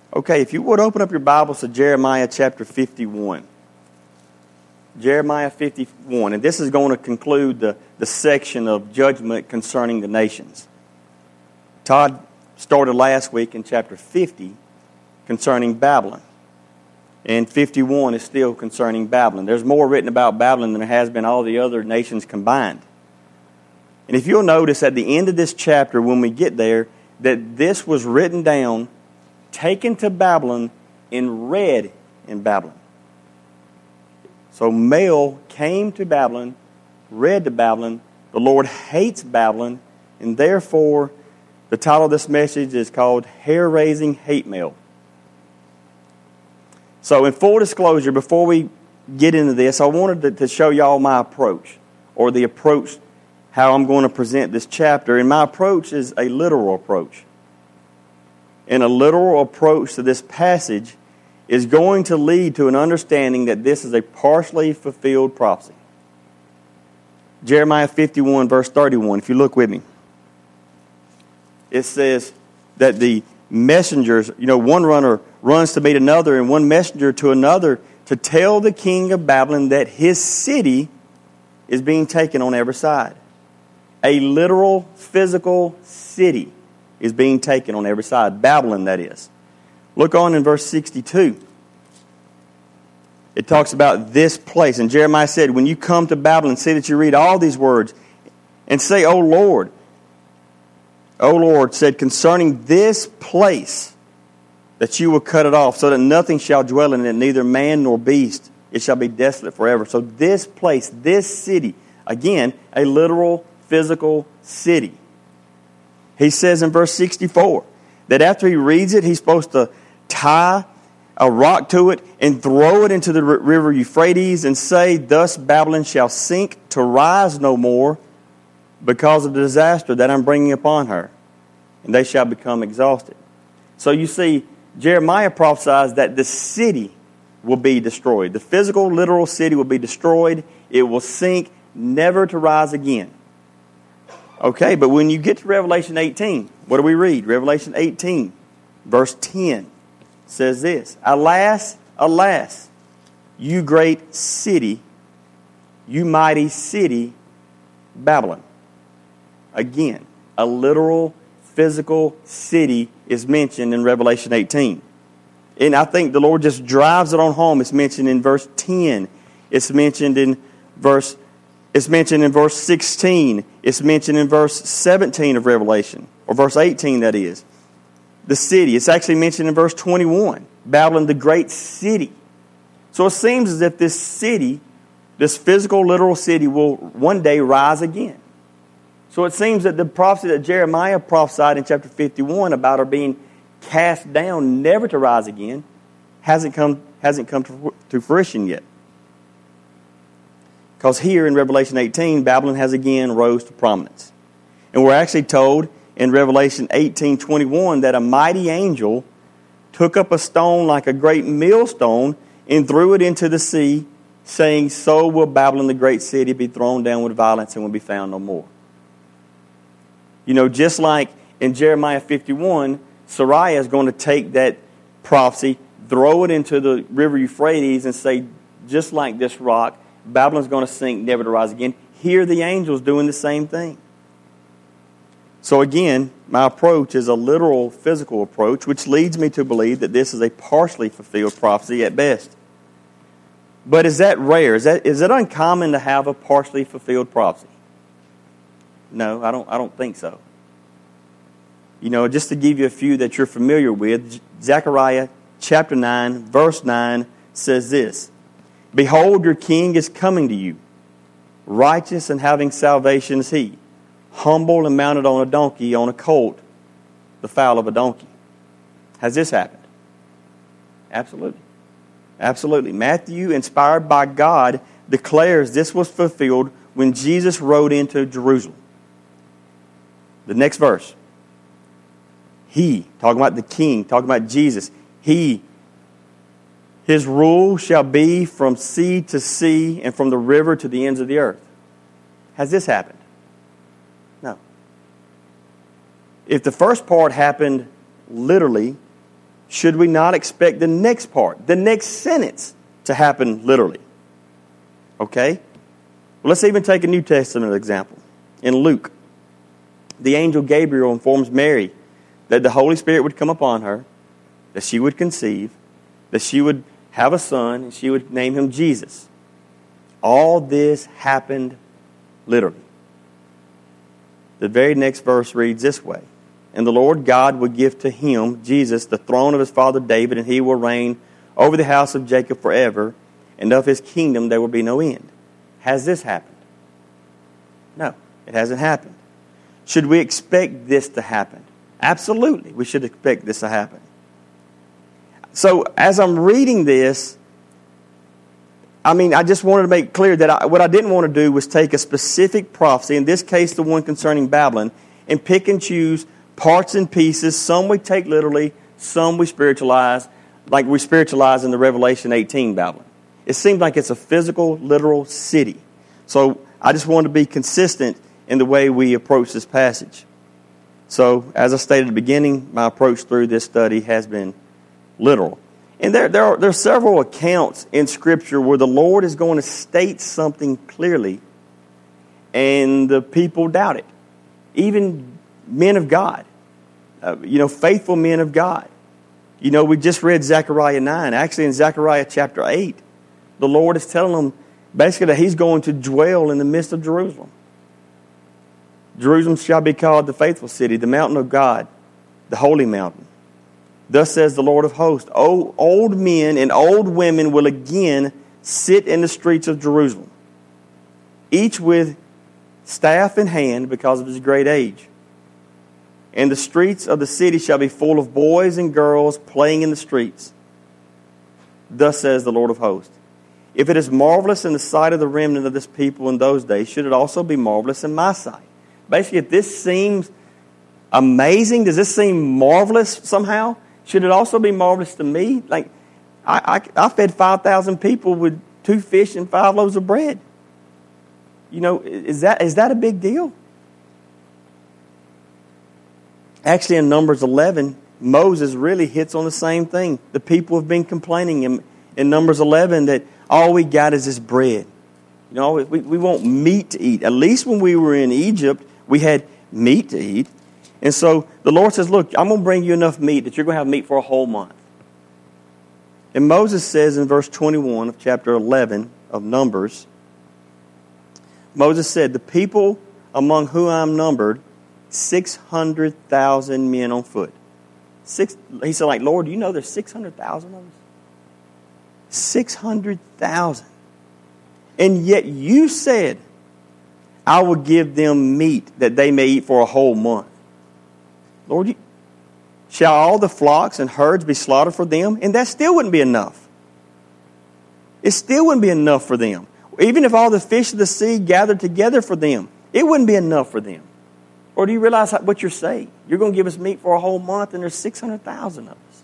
Okay, if you would open up your Bibles to Jeremiah chapter 51. Jeremiah 51. And this is going to conclude the section of judgment concerning the nations. Todd started last week in chapter 50 concerning Babylon. And 51 is still concerning Babylon. There's more written about Babylon than there has been all the other nations combined. And if you'll notice at the end of this chapter, when we get there, that this was written down, taken to Babylon, and read in Babylon. So Mail came to Babylon, read to Babylon. The Lord hates Babylon, and therefore the title of this message is called Hair-Raising Hate Mail. So in full disclosure, before we get into this, I wanted to show y'all my approach, or the approach, how I'm going to present this chapter. And my approach is a literal approach. And a literal approach to this passage is going to lead to an understanding that this is a partially fulfilled prophecy. Jeremiah 51, verse 31, if you look with me. It says that the messengers, one runner runs to meet another, and one messenger to another to tell the king of Babylon that his city is being taken on every side. A literal, physical city is being taken on every side. Babylon, that is. Look on in verse 62. It talks about this place. And Jeremiah said, when you come to Babylon, see that you read all these words and say, O Lord, said concerning this place, that you will cut it off, so that nothing shall dwell in it, neither man nor beast. It shall be desolate forever. So this place, this city, again, a literal, physical city. He says in verse 64 that after he reads it, he's supposed to tie a rock to it and throw it into the river Euphrates and say, thus Babylon shall sink to rise no more because of the disaster that I'm bringing upon her, and they shall become exhausted. So you see, Jeremiah prophesies that the city will be destroyed. The physical, literal city will be destroyed. It will sink, never to rise again. Okay, but when you get to Revelation 18, what do we read? Revelation 18, verse 10 says this, Alas, alas, you great city, you mighty city, Babylon. Again, a literal, physical city is mentioned in Revelation 18. And I think the Lord just drives it on home. It's mentioned in verse 10. It's mentioned in verse 16. It's mentioned in verse 17 of Revelation, or verse 18, that is. The city. It's actually mentioned in verse 21. Babylon, the great city. So it seems as if this city, this physical, literal city, will one day rise again. So it seems that the prophecy that Jeremiah prophesied in chapter 51 about her being cast down, never to rise again, hasn't come to fruition yet. Because here in Revelation 18, Babylon has again rose to prominence. And we're actually told in Revelation 18:21 that a mighty angel took up a stone like a great millstone and threw it into the sea, saying, so will Babylon the great city be thrown down with violence and will be found no more. Just like in Jeremiah 51, Sariah is going to take that prophecy, throw it into the river Euphrates and say, just like this rock, Babylon's going to sink, never to rise again. Here the angel's doing the same thing. So again, my approach is a literal, physical approach, which leads me to believe that this is a partially fulfilled prophecy at best. But is that rare? Is it uncommon to have a partially fulfilled prophecy? No, I don't think so. Just to give you a few that you're familiar with, Zechariah chapter 9, verse 9 says this, Behold, your king is coming to you. Righteous and having salvation is he. Humble and mounted on a donkey, on a colt, the foal of a donkey. Has this happened? Absolutely. Absolutely. Matthew, inspired by God, declares this was fulfilled when Jesus rode into Jerusalem. The next verse. He, talking about the king, talking about Jesus, his rule shall be from sea to sea and from the river to the ends of the earth. Has this happened? No. If the first part happened literally, should we not expect the next part, the next sentence, to happen literally? Okay? Well, let's even take a New Testament example. In Luke, the angel Gabriel informs Mary that the Holy Spirit would come upon her, that she would conceive, that she would have a son, and she would name him Jesus. All this happened literally. The very next verse reads this way. And the Lord God will give to him, Jesus, the throne of his father David, and he will reign over the house of Jacob forever, and of his kingdom there will be no end. Has this happened? No, it hasn't happened. Should we expect this to happen? Absolutely, we should expect this to happen. So, as I'm reading this, I just wanted to make clear that what I didn't want to do was take a specific prophecy, in this case the one concerning Babylon, and pick and choose parts and pieces. Some we take literally, some we spiritualize, like we spiritualize in the Revelation 18 Babylon. It seems like it's a physical, literal city. So I just wanted to be consistent in the way we approach this passage. So, as I stated at the beginning, my approach through this study has been literal. And there are several accounts in Scripture where the Lord is going to state something clearly, and the people doubt it. Even men of God, faithful men of God. We just read Zechariah 9. Actually, in Zechariah chapter 8, the Lord is telling them basically that He's going to dwell in the midst of Jerusalem. Jerusalem shall be called the faithful city, the mountain of God, the holy mountain. Thus says the Lord of hosts, old men and old women will again sit in the streets of Jerusalem, each with staff in hand because of his great age. And the streets of the city shall be full of boys and girls playing in the streets. Thus says the Lord of hosts. If it is marvelous in the sight of the remnant of this people in those days, should it also be marvelous in my sight? Basically, if this seems amazing, does this seem marvelous somehow? Should it also be marvelous to me? Like, I fed 5,000 people with 2 fish and 5 loaves of bread. Is that a big deal? Actually, in Numbers 11, Moses really hits on the same thing. The people have been complaining in Numbers 11 that all we got is this bread. We want meat to eat. At least when we were in Egypt, we had meat to eat. And so the Lord says, look, I'm going to bring you enough meat that you're going to have meat for a whole month. And Moses says in verse 21 of chapter 11 of Numbers, Moses said, the people among whom I'm numbered, 600,000 men on foot. He said, Lord, do you know there's 600,000 of us? 600,000. And yet you said, I will give them meat that they may eat for a whole month. Lord, shall all the flocks and herds be slaughtered for them? And that still wouldn't be enough. It still wouldn't be enough for them. Even if all the fish of the sea gathered together for them, it wouldn't be enough for them. Or do you realize what you're saying? You're going to give us meat for a whole month and there's 600,000 of us.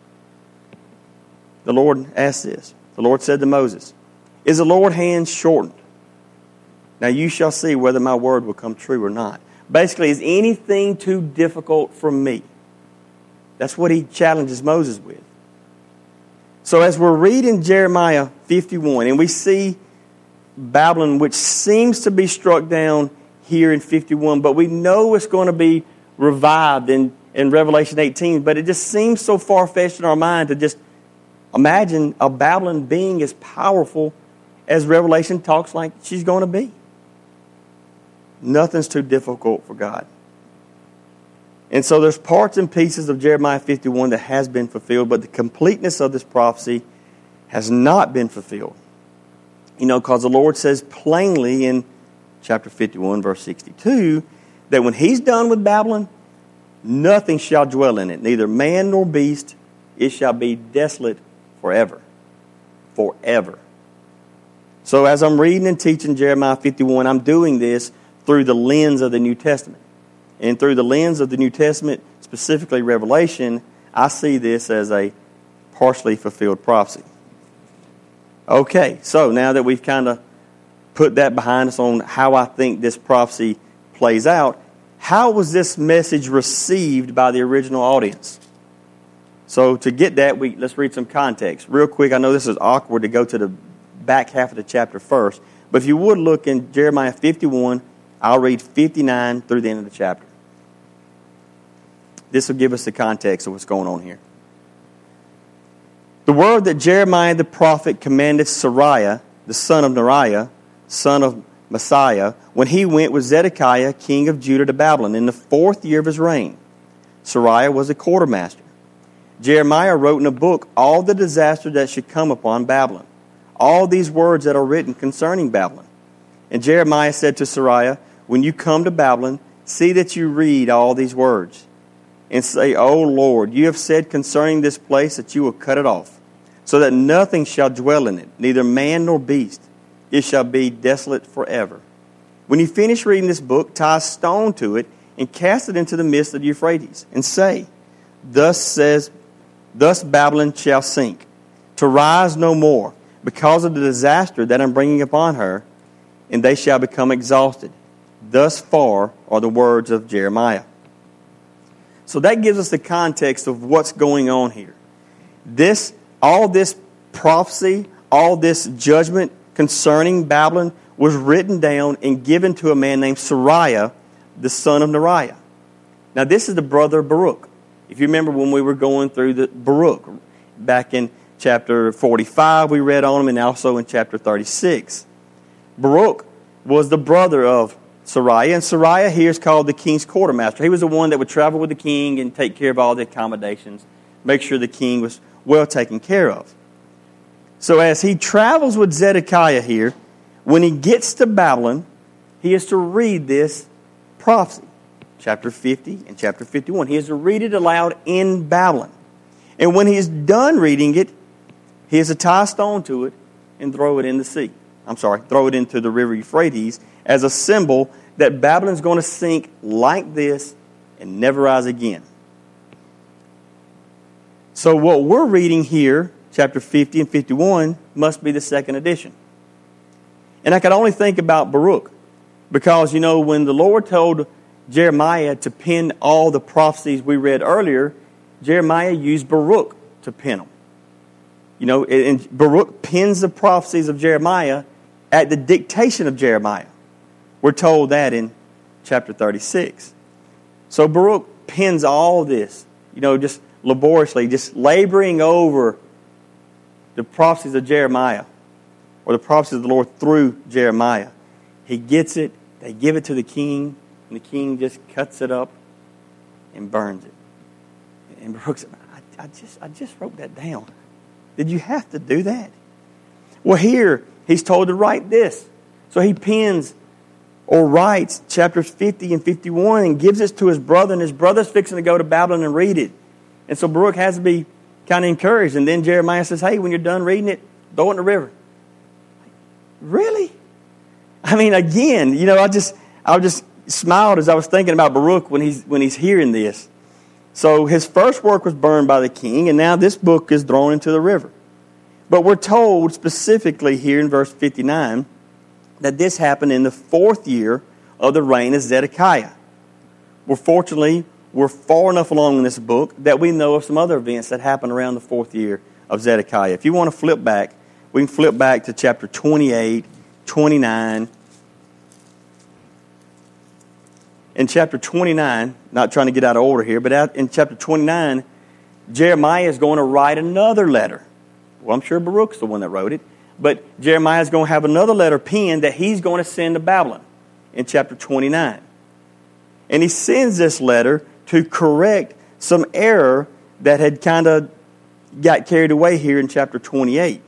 The Lord asked this. The Lord said to Moses, is the Lord's hand shortened? Now you shall see whether my word will come true or not. Basically, is anything too difficult for me? That's what he challenges Moses with. So as we're reading Jeremiah 51, and we see Babylon, which seems to be struck down here in 51, but we know it's going to be revived in Revelation 18, but it just seems so far-fetched in our mind to just imagine a Babylon being as powerful as Revelation talks like she's going to be. Nothing's too difficult for God. And so there's parts and pieces of Jeremiah 51 that has been fulfilled, but the completeness of this prophecy has not been fulfilled. Because the Lord says plainly in chapter 51, verse 62, that when He's done with Babylon, nothing shall dwell in it, neither man nor beast. It shall be desolate forever. Forever. So as I'm reading and teaching Jeremiah 51, I'm doing this through the lens of the New Testament. And through the lens of the New Testament, specifically Revelation, I see this as a partially fulfilled prophecy. Okay, so now that we've kind of put that behind us on how I think this prophecy plays out, how was this message received by the original audience? So to get that, let's read some context. Real quick, I know this is awkward to go to the back half of the chapter first, but if you would look in Jeremiah 51, I'll read 59 through the end of the chapter. This will give us the context of what's going on here. The word that Jeremiah the prophet commanded Seraiah, the son of Neriah, son of Messiah, when he went with Zedekiah, king of Judah, to Babylon in the 4th year of his reign. Seraiah was a quartermaster. Jeremiah wrote in a book all the disaster that should come upon Babylon, all these words that are written concerning Babylon. And Jeremiah said to Seraiah, when you come to Babylon, see that you read all these words, and say, O Lord, you have said concerning this place that you will cut it off, so that nothing shall dwell in it, neither man nor beast. It shall be desolate forever. When you finish reading this book, tie a stone to it and cast it into the midst of the Euphrates, and say, Thus Babylon shall sink, to rise no more, because of the disaster that I'm bringing upon her, and they shall become exhausted. Thus far are the words of Jeremiah. So that gives us the context of what's going on here. All this prophecy, all this judgment concerning Babylon was written down and given to a man named Seraiah, the son of Neriah. Now this is the brother of Baruch. If you remember when we were going through the Baruch, back in chapter 45 we read on him, and also in chapter 36. Baruch was the brother of Seraiah, and Seraiah here is called the king's quartermaster. He was the one that would travel with the king and take care of all the accommodations, make sure the king was well taken care of. So as he travels with Zedekiah here, when he gets to Babylon, he is to read this prophecy, chapter 50 and chapter 51. He is to read it aloud in Babylon. And when he is done reading it, he is to tie a stone to it and throw it in the sea. Throw it into the river Euphrates as a symbol that Babylon is going to sink like this and never rise again. So what we're reading here, chapter 50 and 51, must be the second edition. And I could only think about Baruch, because, when the Lord told Jeremiah to pen all the prophecies we read earlier, Jeremiah used Baruch to pen them. And Baruch pens the prophecies of Jeremiah at the dictation of Jeremiah. We're told that in chapter 36. So Baruch pens all this, just laboriously, just laboring over the prophecies of Jeremiah, or the prophecies of the Lord through Jeremiah. He gets it, they give it to the king, and the king just cuts it up and burns it. And Baruch said, I just wrote that down. Did you have to do that? Well, here, he's told to write this. So he pens or writes chapters 50 and 51 and gives it to his brother, and his brother's fixing to go to Babylon and read it. And so Baruch has to be kind of encouraged. And then Jeremiah says, hey, when you're done reading it, throw it in the river. Really? Again, I just smiled as I was thinking about Baruch when he's hearing this. So his first work was burned by the king, and now this book is thrown into the river. But we're told specifically here in verse 59 that this happened in the 4th year of the reign of Zedekiah. Well, fortunately, we're far enough along in this book that we know of some other events that happened around the 4th year of Zedekiah. If you want to flip back, we can flip back to chapter 28, 29. In chapter 29, not trying to get out of order here, but in chapter 29, Jeremiah is going to write another letter. Well, I'm sure Baruch's the one that wrote it, but Jeremiah is going to have another letter penned that he's going to send to Babylon in chapter 29. And he sends this letter to correct some error that had kind of got carried away here in chapter 28.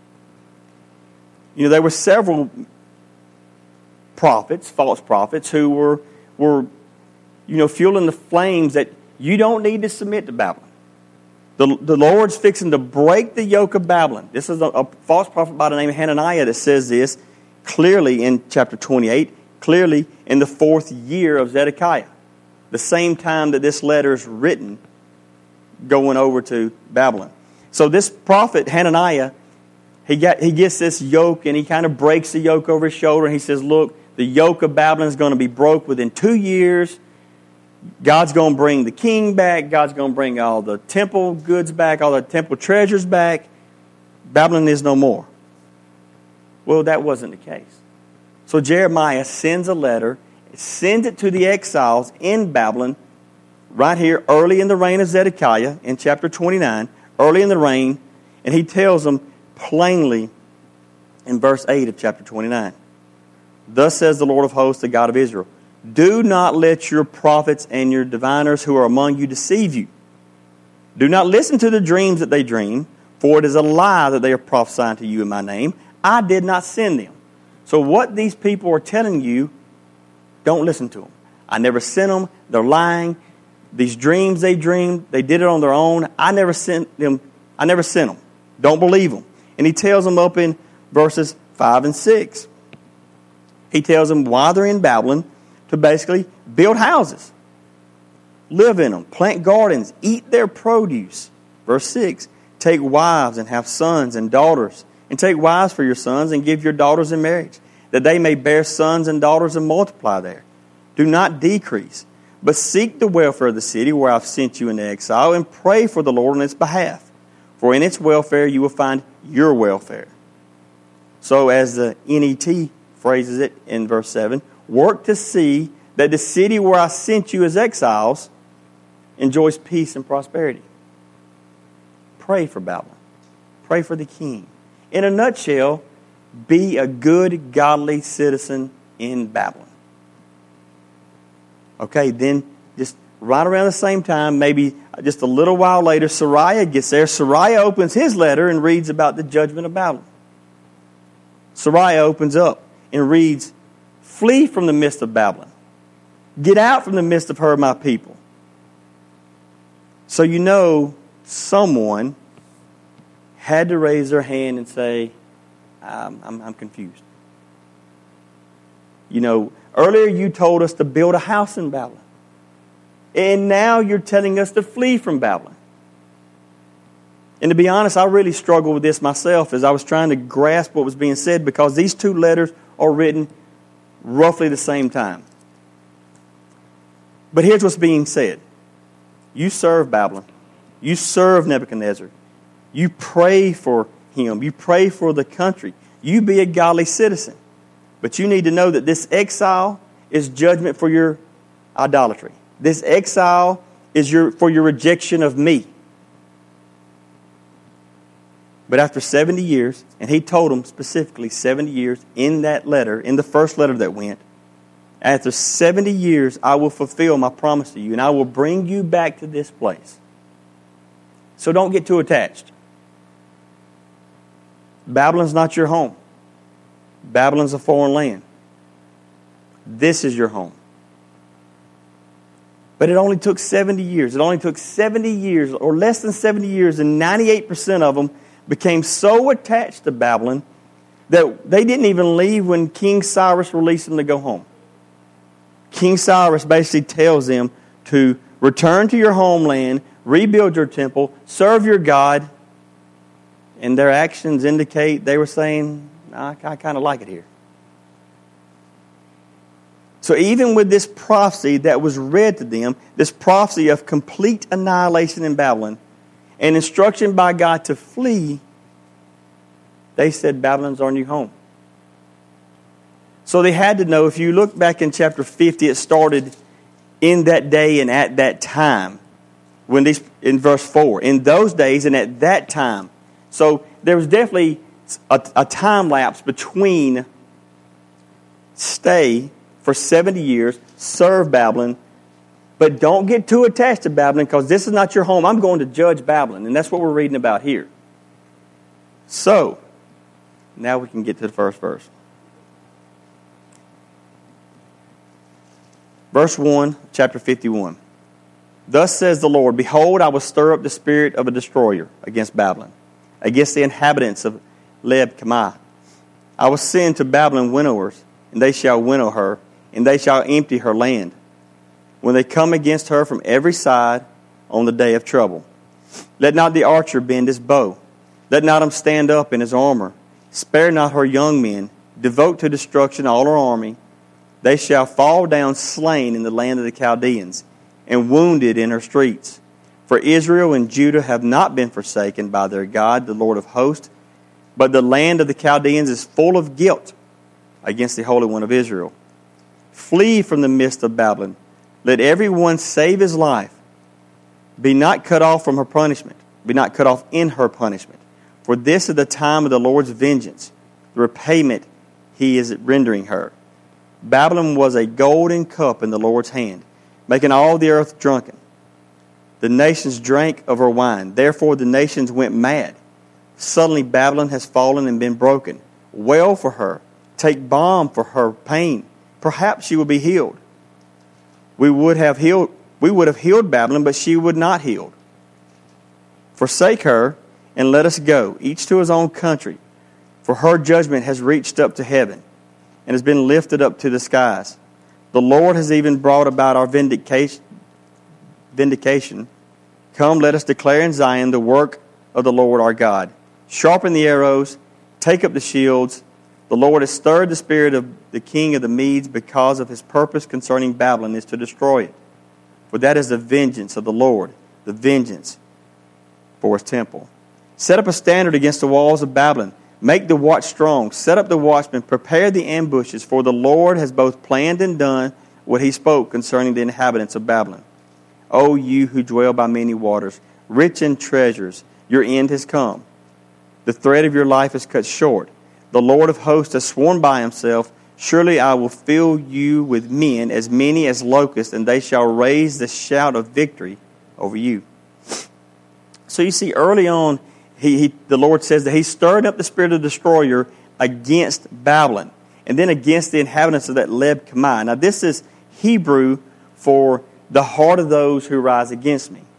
There were several prophets, false prophets, who were fueling the flames that you don't need to submit to Babylon. The Lord's fixing to break the yoke of Babylon. This is a false prophet by the name of Hananiah that says this clearly in chapter 28, clearly in the 4th year of Zedekiah. The same time that this letter is written, going over to Babylon. So this prophet, Hananiah, he gets this yoke, and he kind of breaks the yoke over his shoulder, and he says, look, the yoke of Babylon is going to be broke within 2 years. God's going to bring the king back. God's going to bring all the temple goods back, all the temple treasures back. Babylon is no more. Well, that wasn't the case. So Jeremiah sends a letter, sends it to the exiles in Babylon, right here, early in the reign of Zedekiah, in chapter 29, early in the reign, and he tells them plainly in verse 8 of chapter 29, "Thus says the Lord of hosts, the God of Israel, do not let your prophets and your diviners who are among you deceive you. Do not listen to the dreams that they dream, for it is a lie that they are prophesying to you in my name. I did not send them." So what these people are telling you, don't listen to them. I never sent them. They're lying. These dreams they dreamed, they did it on their own. I never sent them. Don't believe them. And he tells them up in verses 5 and 6. He tells them why they're in Babylon, to basically build houses, live in them, plant gardens, eat their produce. Verse 6, take wives and have sons and daughters, and take wives for your sons and give your daughters in marriage, that they may bear sons and daughters and multiply there. Do not decrease, but seek the welfare of the city where I've sent you into exile, and pray for the Lord on its behalf. For in its welfare you will find your welfare. So as the NET phrases it in verse 7, work to see that the city where I sent you as exiles enjoys peace and prosperity. Pray for Babylon. Pray for the king. In a nutshell, be a good, godly citizen in Babylon. Okay, then just right around the same time, maybe just a little while later, Sariah gets there. Sariah opens his letter and reads about the judgment of Babylon. Sariah opens up and reads, "Flee from the midst of Babylon. Get out from the midst of her, my people." So you know someone had to raise their hand and say, I'm confused. You know, earlier you told us to build a house in Babylon. And now you're telling us to flee from Babylon. And to be honest, I really struggled with this myself as I was trying to grasp what was being said, because these two letters are written roughly the same time. But here's what's being said. You serve Babylon. You serve Nebuchadnezzar. You pray for him. You pray for the country. You be a godly citizen. But you need to know that this exile is judgment for your idolatry. This exile is for your rejection of me. But after 70 years, and he told them specifically 70 years in that letter, in the first letter that went, after 70 years I will fulfill my promise to you, and I will bring you back to this place. So don't get too attached. Babylon's not your home. Babylon's a foreign land. This is your home. But it only took 70 years. It only took 70 years, or less than 70 years, and 98% of them became so attached to Babylon that they didn't even leave when King Cyrus released them to go home. King Cyrus basically tells them to return to your homeland, rebuild your temple, serve your God, and their actions indicate they were saying, I kind of like it here. So even with this prophecy that was read to them, this prophecy of complete annihilation in Babylon, and instruction by God to flee, they said Babylon's our new home. So they had to know, if you look back in chapter 50, it started in that day and at that time. In verse 4, in those days and at that time. So there was definitely a time lapse between stay for 70 years, serve Babylon, but don't get too attached to Babylon, because this is not your home. I'm going to judge Babylon, and that's what we're reading about here. So, now we can get to the first verse. Verse 1, chapter 51. Thus says the Lord, behold, I will stir up the spirit of a destroyer against Babylon, against the inhabitants of Leb-Kamah. I will send to Babylon winnowers, and they shall winnow her, and they shall empty her land, when they come against her from every side on the day of trouble. Let not the archer bend his bow. Let not him stand up in his armor. Spare not her young men. Devote to destruction all her army. They shall fall down slain in the land of the Chaldeans. and wounded in her streets. For Israel and Judah have not been forsaken by their God, the Lord of hosts, but the land of the Chaldeans is full of guilt against the Holy One of Israel. Flee from the midst of Babylon. Let everyone save his life. Be not cut off from her punishment. Be not cut off in her punishment. For this is the time of the Lord's vengeance, the repayment he is rendering her. Babylon was a golden cup in the Lord's hand, making all the earth drunken. The nations drank of her wine. Therefore the nations went mad. Suddenly Babylon has fallen and been broken. Wail for her. Take balm for her pain. Perhaps she will be healed. We would have healed Babylon, but she would not heal. Forsake her and let us go, each to his own country. For her judgment has reached up to heaven and has been lifted up to the skies. The Lord has even brought about our vindication. Come, let us declare in Zion the work of the Lord our God. Sharpen the arrows, take up the shields. The Lord has stirred the spirit of the king of the Medes because of his purpose concerning Babylon is to destroy it. For that is the vengeance of the Lord, the vengeance for his temple. Set up a standard against the walls of Babylon. Make the watch strong. Set up the watchmen. Prepare the ambushes. For the Lord has both planned and done what he spoke concerning the inhabitants of Babylon. O you who dwell by many waters, rich in treasures, your end has come. The thread of your life is cut short. The Lord of hosts has sworn by himself, surely I will fill you with men, as many as locusts, and they shall raise the shout of victory over you. So you see, early on, the Lord says that he stirred up the spirit of the destroyer against Babylon, and then against the inhabitants of that Leb Kamai. Now this is Hebrew for the heart of those who rise against me.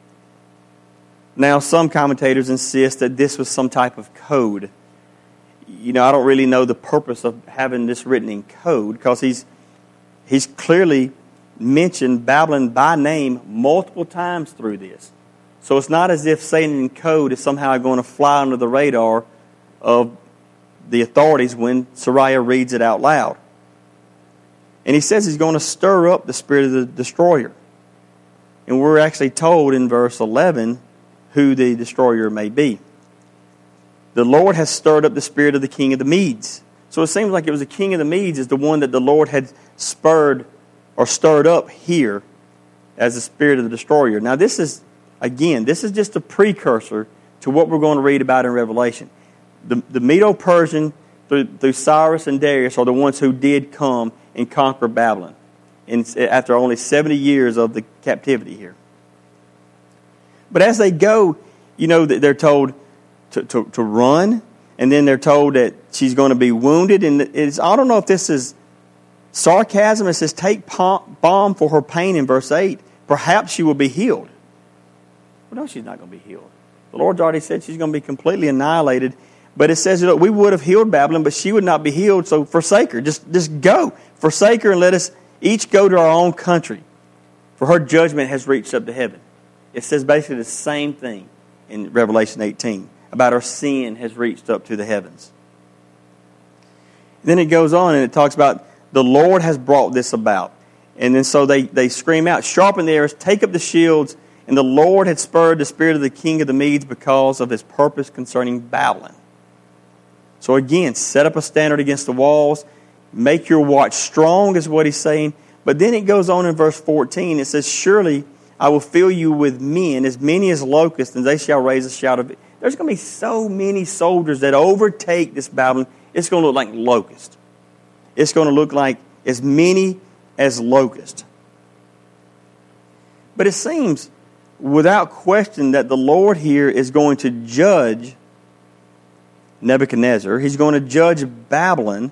Now some commentators insist that this was some type of code. You know, I don't really know the purpose of having this written in code, because he's clearly mentioned Babylon by name multiple times through this. So it's not as if saying it in code is somehow going to fly under the radar of the authorities when Sariah reads it out loud. And he says he's going to stir up the spirit of the destroyer. And we're actually told in verse 11 who the destroyer may be. The Lord has stirred up the spirit of the king of the Medes. So it seems like it was the king of the Medes is the one that the Lord had spurred or stirred up here as the spirit of the destroyer. Now this is just a precursor to what we're going to read about in Revelation. The Medo-Persian through Cyrus and Darius are the ones who did come and conquer Babylon after only 70 years of the captivity here. But as they go, you know, they're told to run, and then they're told that she's going to be wounded. And I don't know if this is sarcasm. It says, take balm for her pain in verse 8. Perhaps she will be healed. Well, no, she's not going to be healed. The Lord's already said she's going to be completely annihilated. But it says, look, we would have healed Babylon, but she would not be healed, so forsake her. Just go. Forsake her and let us each go to our own country. For her judgment has reached up to heaven. It says basically the same thing in Revelation 18 about her sin has reached up to the heavens. Then it goes on and it talks about the Lord has brought this about. And then so they scream out, sharpen the arrows, take up the shields, and the Lord had spurred the spirit of the king of the Medes because of his purpose concerning Babylon. So again, set up a standard against the walls, make your watch strong is what he's saying. But then it goes on in verse 14, it says, surely I will fill you with men, as many as locusts, and they shall raise a shout of it. There's going to be so many soldiers that overtake this Babylon, it's going to look like locusts. It's going to look like as many as locusts. But it seems, without question, that the Lord here is going to judge Nebuchadnezzar. He's going to judge Babylon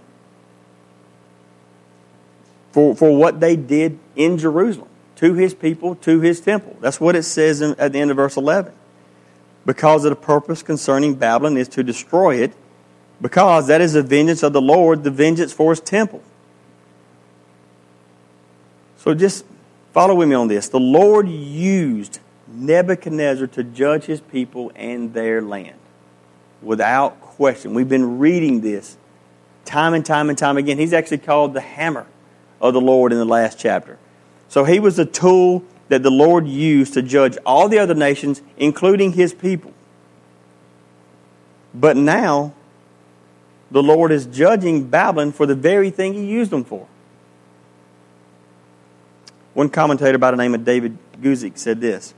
for what they did in Jerusalem, to his people, to his temple. That's what it says at the end of verse 11. Because of the purpose concerning Babylon is to destroy it, because that is the vengeance of the Lord, the vengeance for his temple. So just follow with me on this. The Lord used Nebuchadnezzar to judge his people and their land. Without question. We've been reading this time and time and time again. He's actually called the hammer of the Lord in the last chapter. So he was a tool that the Lord used to judge all the other nations, including His people. But now, the Lord is judging Babylon for the very thing He used them for. One commentator by the name of David Guzik said this: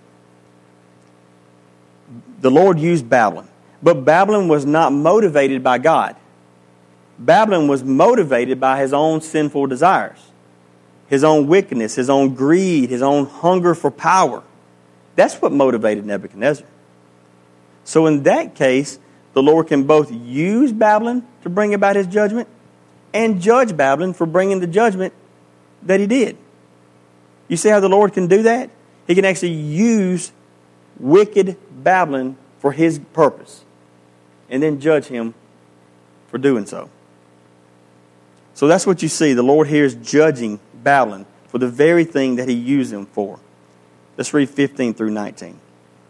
the Lord used Babylon, but Babylon was not motivated by God. Babylon was motivated by his own sinful desires, his own wickedness, his own greed, his own hunger for power. That's what motivated Nebuchadnezzar. So in that case, the Lord can both use Babylon to bring about His judgment and judge Babylon for bringing the judgment that He did. You see how the Lord can do that? He can actually use wicked Babylon for His purpose and then judge him for doing so. So that's what you see. The Lord here is judging Babylon for the very thing that He used them for. Let's read 15 through 19.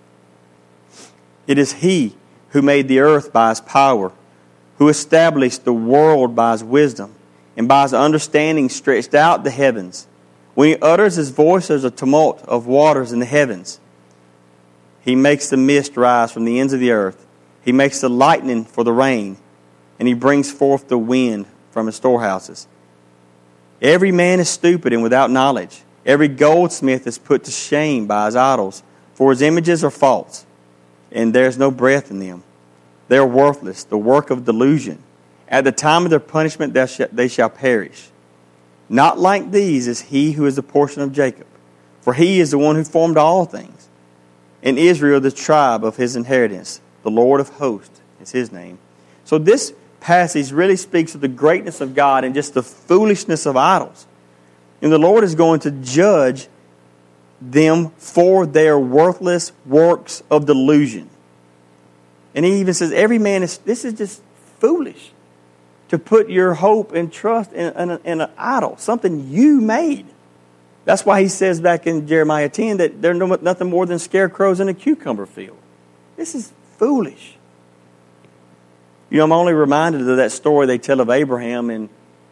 It is He who made the earth by His power, who established the world by His wisdom, and by His understanding stretched out the heavens. When He utters His voice, there's a tumult of waters in the heavens. He makes the mist rise from the ends of the earth. He makes the lightning for the rain, and He brings forth the wind from His storehouses. Every man is stupid and without knowledge. Every goldsmith is put to shame by his idols, for his images are false, and there is no breath in them. They are worthless, the work of delusion. At the time of their punishment they shall perish. Not like these is He who is the portion of Jacob, for He is the one who formed all things, and Israel the tribe of His inheritance. The Lord of hosts is His name. So this passage really speaks of the greatness of God and just the foolishness of idols. And the Lord is going to judge them for their worthless works of delusion. And He even says, this is just foolish to put your hope and trust in an idol, something you made. That's why He says back in Jeremiah 10 that they're nothing more than scarecrows in a cucumber field. This is foolish. You know, I'm only reminded of that story they tell of Abraham in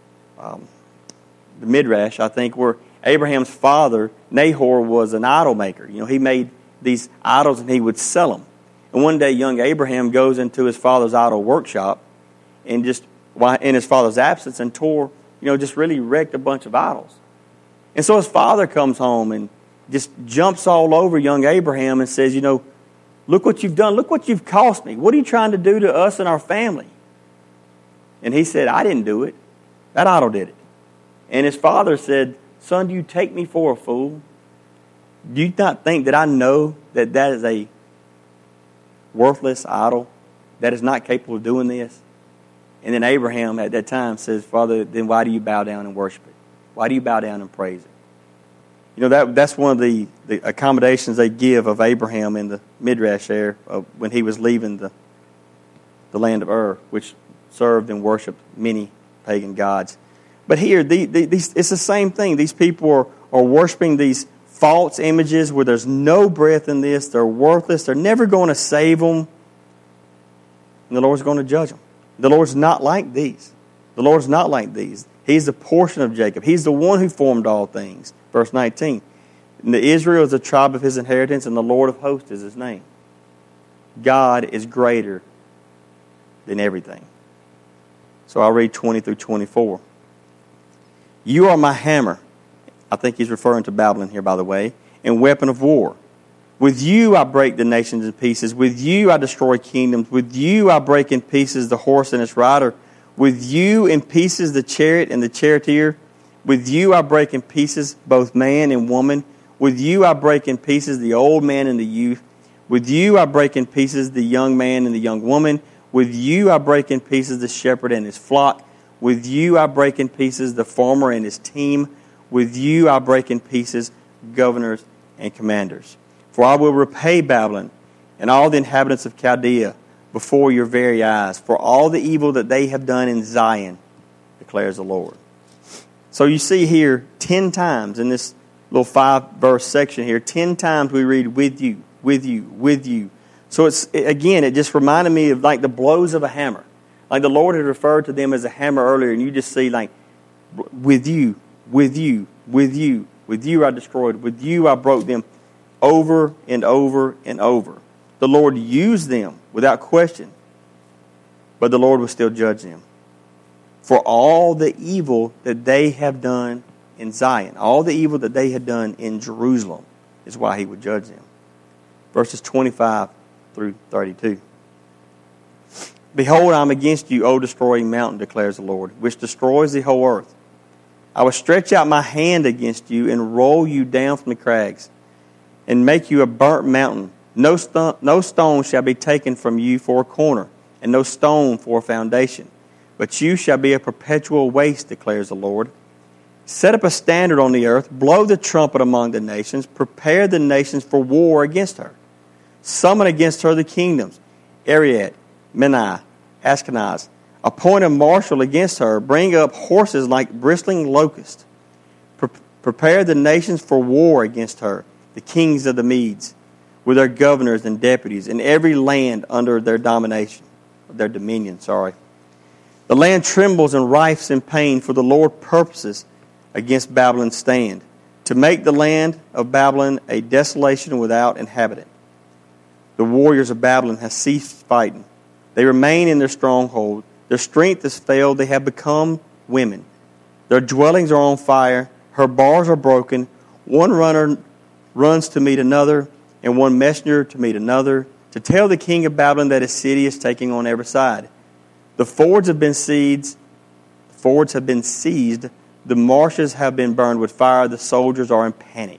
the Midrash, I think, where Abraham's father, Nahor, was an idol maker. You know, he made these idols and he would sell them. And one day, young Abraham goes into his father's idol workshop and just, in his father's absence, and just really wrecked a bunch of idols. And so his father comes home and just jumps all over young Abraham and says, look what you've done. Look what you've cost me. What are you trying to do to us and our family? And he said, I didn't do it. That idol did it. And his father said, son, do you take me for a fool? Do you not think that I know that is a worthless idol that is not capable of doing this? And then Abraham at that time says, Father, then why do you bow down and worship it? Why do you bow down and praise it? That's one of the accommodations they give of Abraham in the Midrash there when he was leaving the land of Ur, which served and worshipped many pagan gods. But here, it's the same thing. These people are worshiping these false images where there's no breath in this. They're worthless. They're never going to save them. And the Lord's going to judge them. The Lord's not like these. The Lord's not like these. He's the portion of Jacob. He's the one who formed all things. Verse 19. And Israel is the tribe of His inheritance, and the Lord of hosts is His name. God is greater than everything. So I'll read 20 through 24. You are my hammer. I think he's referring to Babylon here, by the way. And weapon of war. With you I break the nations in pieces. With you I destroy kingdoms. With you I break in pieces the horse and its rider. With you in pieces the chariot and the charioteer. With you I break in pieces both man and woman. With you I break in pieces the old man and the youth. With you I break in pieces the young man and the young woman. With you I break in pieces the shepherd and his flock. With you I break in pieces the farmer and his team. With you I break in pieces governors and commanders. For I will repay Babylon and all the inhabitants of Chaldea before your very eyes, for all the evil that they have done in Zion, declares the Lord. So you see here 10 times in this little 5-verse section here, 10 times we read with you, with you, with you. So it just reminded me of like the blows of a hammer. Like the Lord had referred to them as a hammer earlier, and you just see like with you, with you, with you. With you I destroyed. With you I broke them over and over and over. The Lord used them without question, but the Lord will still judge them for all the evil that they have done in Zion. All the evil that they had done in Jerusalem is why he would judge them. Verses 25 through 32. Behold, I am against you, O destroying mountain, declares the Lord, which destroys the whole earth. I will stretch out my hand against you and roll you down from the crags and make you a burnt mountain. No stone shall be taken from you for a corner, and no stone for a foundation. But you shall be a perpetual waste, declares the Lord. Set up a standard on the earth, blow the trumpet among the nations, prepare the nations for war against her. Summon against her the kingdoms, Ariad, Menai, Ashkenaz. Appoint a marshal against her, bring up horses like bristling locusts. Prepare the nations for war against her, the kings of the Medes, with their governors and deputies, in every land under their dominion. The land trembles and writhes in pain, for the Lord purposes against Babylon stand, to make the land of Babylon a desolation without inhabitant. The warriors of Babylon have ceased fighting. They remain in their stronghold. Their strength has failed. They have become women. Their dwellings are on fire. Her bars are broken. One runner runs to meet another, and one messenger to meet another, to tell the king of Babylon that his city is taking on every side. The fords have been seized. The marshes have been burned with fire. The soldiers are in panic.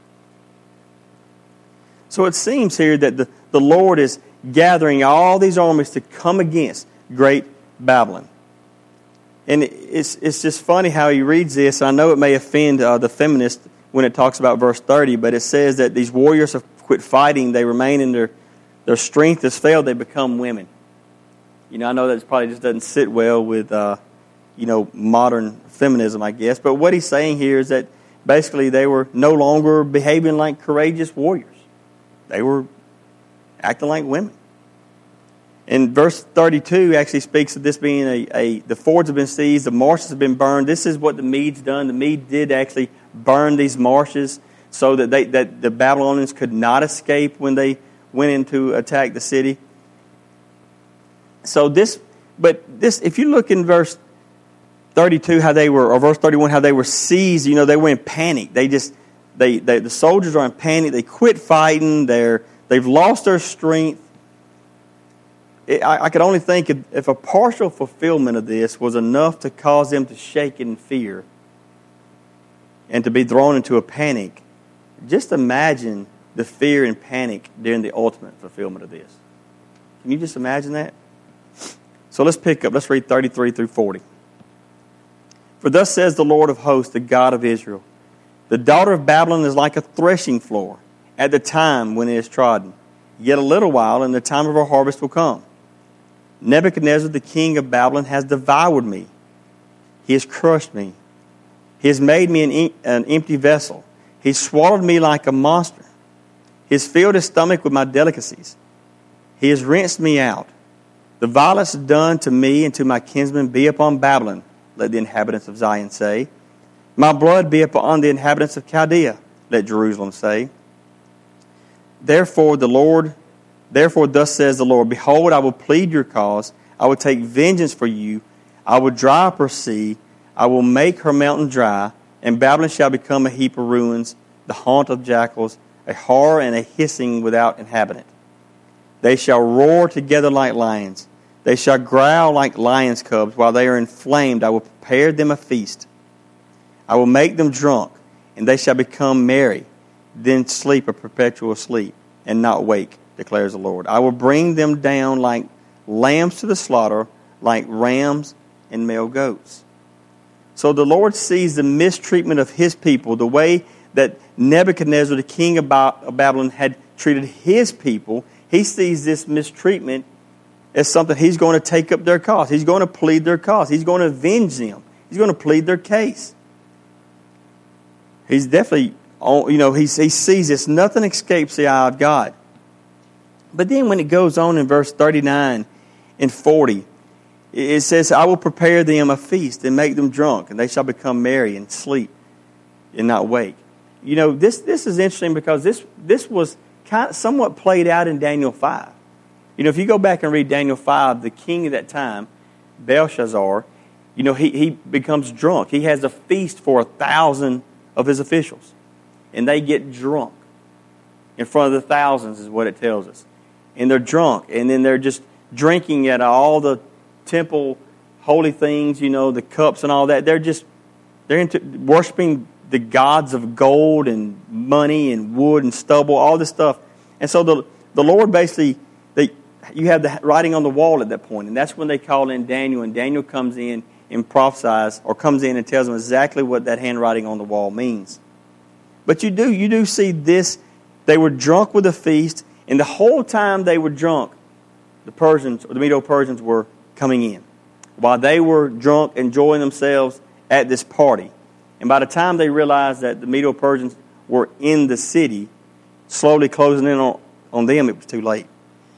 So it seems here that the Lord is gathering all these armies to come against great Babylon. And it's just funny how he reads this. I know it may offend the feminists when it talks about verse 30, but it says that these warriors have quit fighting. They remain in their strength has failed. They become women. You know, I know that probably just doesn't sit well with, modern feminism, I guess. But what he's saying here is that basically they were no longer behaving like courageous warriors. They were acting like women. And verse 32 actually speaks of this being the fords have been seized, the marshes have been burned. This is what the Medes done. The Medes did actually burn these marshes so that the Babylonians could not escape when they went in to attack the city. So if you look in verse 32 or verse 31 how they were seized, they were in panic. The soldiers are in panic. They quit fighting. They've lost their strength. I could only think if a partial fulfillment of this was enough to cause them to shake in fear and to be thrown into a panic, just imagine the fear and panic during the ultimate fulfillment of this. Can you just imagine that? So let's read 33 through 40. For thus says the Lord of hosts, the God of Israel, the daughter of Babylon is like a threshing floor at the time when it is trodden. Yet a little while, and the time of her harvest will come. Nebuchadnezzar, the king of Babylon, has devoured me. He has crushed me. He has made me an empty vessel. He swallowed me like a monster. He has filled his stomach with my delicacies. He has rinsed me out. The violence done to me and to my kinsmen be upon Babylon, let the inhabitants of Zion say. My blood be upon the inhabitants of Chaldea, let Jerusalem say. Therefore thus says the Lord, behold, I will plead your cause. I will take vengeance for you. I will dry up her sea. I will make her mountain dry, and Babylon shall become a heap of ruins, the haunt of jackals, a horror and a hissing without inhabitant. They shall roar together like lions. They shall growl like lions' cubs. While they are inflamed, I will prepare them a feast. I will make them drunk, and they shall become merry, then sleep a perpetual sleep, and not wake, declares the Lord. I will bring them down like lambs to the slaughter, like rams and male goats. So the Lord sees the mistreatment of his people, the way that Nebuchadnezzar, the king of Babylon, had treated his people. He sees this mistreatment as something he's going to take up their cause. He's going to plead their cause. He's going to avenge them. He's going to plead their case. He's definitely, he sees this. Nothing escapes the eye of God. But then when it goes on in verse 39 and 40, it says, I will prepare them a feast and make them drunk, and they shall become merry and sleep and not wake. this is interesting because this was somewhat played out in Daniel 5. If you go back and read Daniel 5, the king at that time, Belshazzar, he becomes drunk. He has a feast for 1,000 of his officials. And they get drunk in front of the thousands is what it tells us. And they're drunk. And then they're just drinking at all the temple holy things, the cups and all that. They're into worshiping the gods of gold and money and wood and stubble, all this stuff. And so the Lord basically, you have the writing on the wall at that point. And that's when they call in Daniel. And Daniel comes in and prophesies, or comes in and tells them exactly what that handwriting on the wall means. But you do see this. They were drunk with a feast. And the whole time they were drunk, the Persians, or the Medo-Persians, were coming in. While they were drunk, enjoying themselves at this party. And by the time they realized that the Medo-Persians were in the city, slowly closing in on them, it was too late.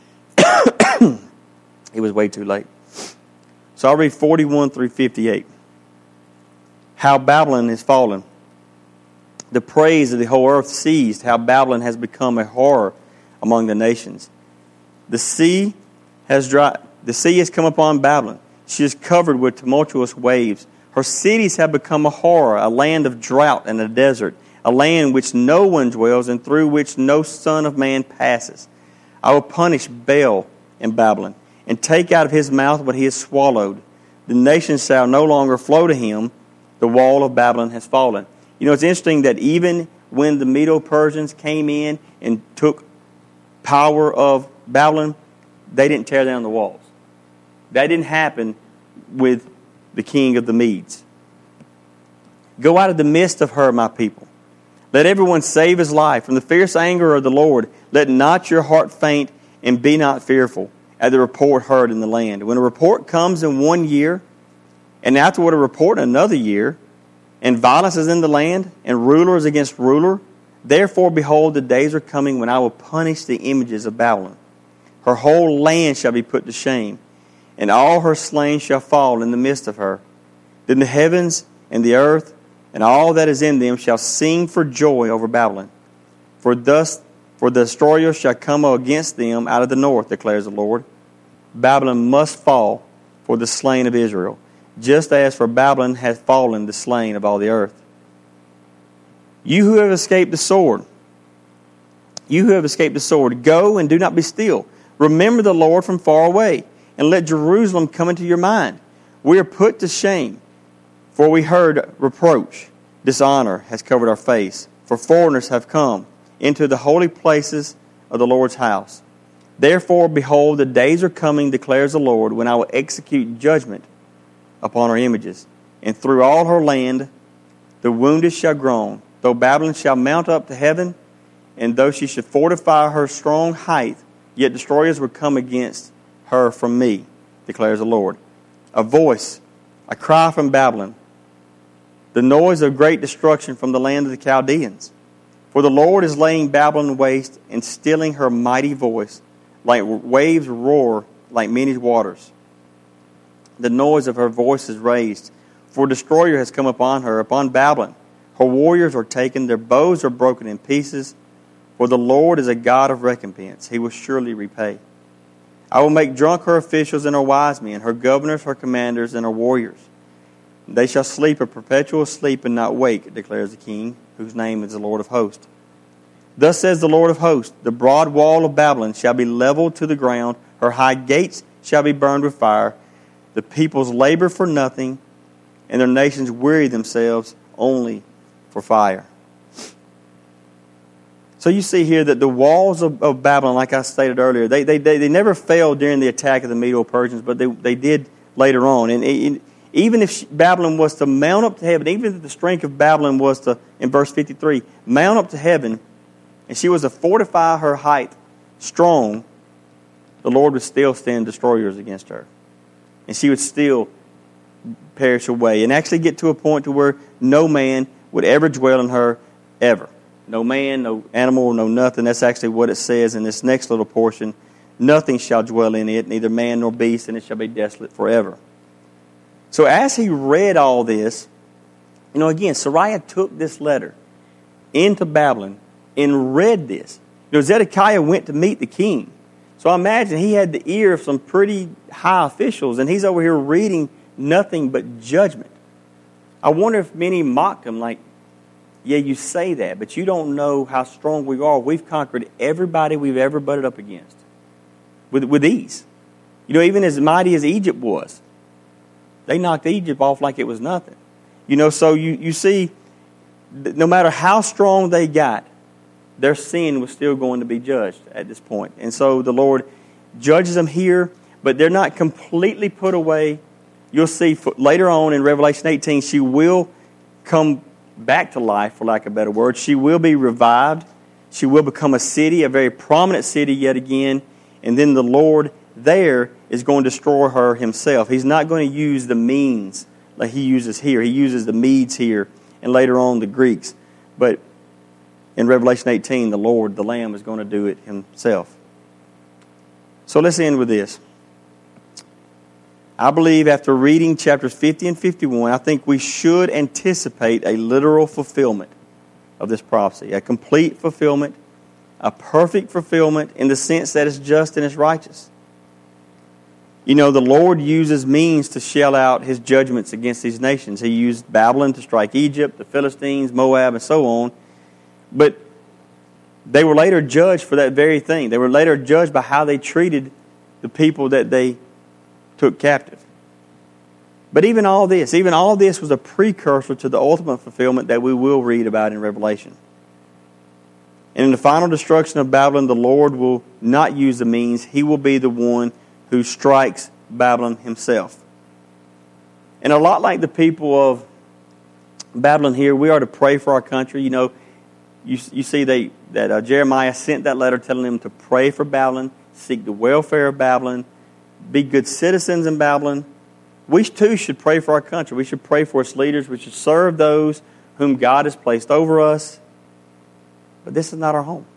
It was way too late. So I'll read 41 through 58. How Babylon is fallen. The praise of the whole earth ceased. How Babylon has become a horror among the nations. The sea has come upon Babylon. She is covered with tumultuous waves. Her cities have become a horror, a land of drought and a desert, a land which no one dwells and through which no son of man passes. I will punish Baal in Babylon and take out of his mouth what he has swallowed. The nations shall no longer flow to him. The wall of Babylon has fallen. It's interesting that even when the Medo-Persians came in and took power of Babylon, they didn't tear down the walls. That didn't happen with the king of the Medes. Go out of the midst of her, my people. Let everyone save his life from the fierce anger of the Lord. Let not your heart faint, and be not fearful at the report heard in the land. When a report comes in 1 year, and afterward a report in another year, and violence is in the land, and rulers against ruler, therefore, behold, the days are coming when I will punish the images of Babylon. Her whole land shall be put to shame, and all her slain shall fall in the midst of her. Then the heavens and the earth and all that is in them shall sing for joy over Babylon. For the destroyer shall come against them out of the north, declares the Lord. Babylon must fall for the slain of Israel, just as for Babylon hath fallen the slain of all the earth. You who have escaped the sword, go and do not be still. Remember the Lord from far away, and let Jerusalem come into your mind. We are put to shame, for we heard reproach. Dishonor has covered our face, for foreigners have come into the holy places of the Lord's house. Therefore, behold, the days are coming, declares the Lord, when I will execute judgment upon her images. And through all her land the wounded shall groan, though Babylon shall mount up to heaven, and though she should fortify her strong height, yet destroyers will come against her from me, declares the Lord. A voice, a cry from Babylon, the noise of great destruction from the land of the Chaldeans. For the Lord is laying Babylon waste and stilling her mighty voice, like waves roar like many waters. The noise of her voice is raised, for a destroyer has come upon her, upon Babylon. Her warriors are taken, their bows are broken in pieces, for the Lord is a God of recompense. He will surely repay. I will make drunk her officials and her wise men, her governors, her commanders, and her warriors. They shall sleep a perpetual sleep and not wake, declares the King, whose name is the Lord of hosts. Thus says the Lord of hosts, the broad wall of Babylon shall be leveled to the ground, her high gates shall be burned with fire. The peoples labor for nothing, and their nations weary themselves only for fire. So you see here that the walls of Babylon, like I stated earlier, they never failed during the attack of the Medo-Persians, but they did later on. And even if Babylon was to mount up to heaven, even if the strength of Babylon was to, in verse 53, mount up to heaven, and she was to fortify her height strong, the Lord would still send destroyers against her. And she would still perish away and actually get to a point to where no man would ever dwell in her ever. No man, no animal, no nothing. That's actually what it says in this next little portion. Nothing shall dwell in it, neither man nor beast, and it shall be desolate forever. So as he read all this, again, Sariah took this letter into Babylon and read this. Zedekiah went to meet the king. So I imagine he had the ear of some pretty high officials, and he's over here reading nothing but judgment. I wonder if many mocked him like, yeah, you say that, but you don't know how strong we are. We've conquered everybody we've ever butted up against with ease. Even as mighty as Egypt was, they knocked Egypt off like it was nothing. So you see, no matter how strong they got, their sin was still going to be judged at this point. And so the Lord judges them here, but they're not completely put away. You'll see later on in Revelation 18, she will come back to life, for lack of a better word. She will be revived. She will become a city, a very prominent city yet again. And then the Lord there is going to destroy her himself. He's not going to use the means like he uses here. He uses the Medes here and later on the Greeks. But in Revelation 18, the Lord, the Lamb, is going to do it himself. So let's end with this. I believe after reading chapters 50 and 51, I think we should anticipate a literal fulfillment of this prophecy. A complete fulfillment, a perfect fulfillment in the sense that it's just and it's righteous. The Lord uses means to shell out his judgments against these nations. He used Babylon to strike Egypt, the Philistines, Moab, and so on. But they were later judged for that very thing. They were later judged by how they treated the people that they took captive. But even all this was a precursor to the ultimate fulfillment that we will read about in Revelation. And in the final destruction of Babylon, the Lord will not use the means. He will be the one who strikes Babylon himself. And a lot like the people of Babylon here, we are to pray for our country. You see that Jeremiah sent that letter telling them to pray for Babylon, seek the welfare of Babylon, be good citizens in Babylon. We too should pray for our country. We should pray for its leaders. We should serve those whom God has placed over us. But this is not our home.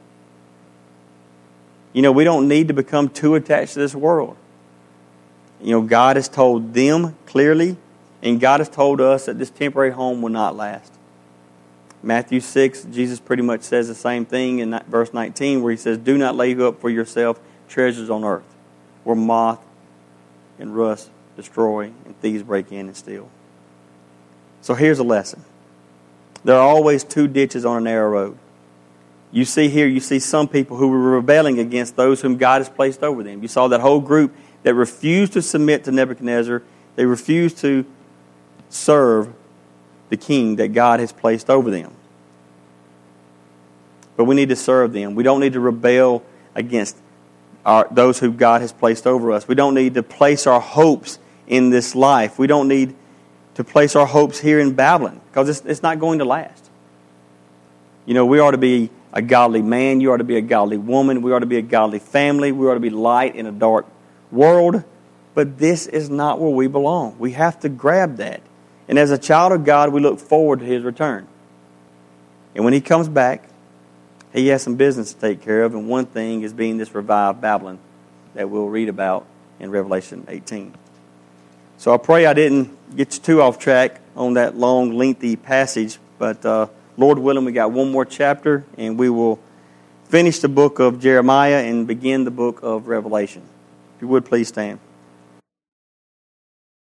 We don't need to become too attached to this world. God has told them clearly, and God has told us that this temporary home will not last. Matthew 6, Jesus pretty much says the same thing in verse 19, where he says, do not lay up for yourself treasures on earth, where moth and rust destroy and thieves break in and steal. So here's a lesson. There are always two ditches on a narrow road. You see some people who were rebelling against those whom God has placed over them. You saw that whole group that refused to submit to Nebuchadnezzar. They refused to serve the king that God has placed over them. But we need to serve them. We don't need to rebel against those who God has placed over us. We don't need to place our hopes in this life. We don't need to place our hopes here in Babylon, because it's not going to last. We ought to be a godly man. You ought to be a godly woman. We ought to be a godly family. We ought to be light in a dark world. But this is not where we belong. We have to grab that. And as a child of God, we look forward to his return. And when he comes back, he has some business to take care of. And one thing is being this revived Babylon that we'll read about in Revelation 18. So I pray I didn't get you too off track on that long, lengthy passage. But Lord willing, we got one more chapter, and we will finish the book of Jeremiah and begin the book of Revelation. If you would, please stand.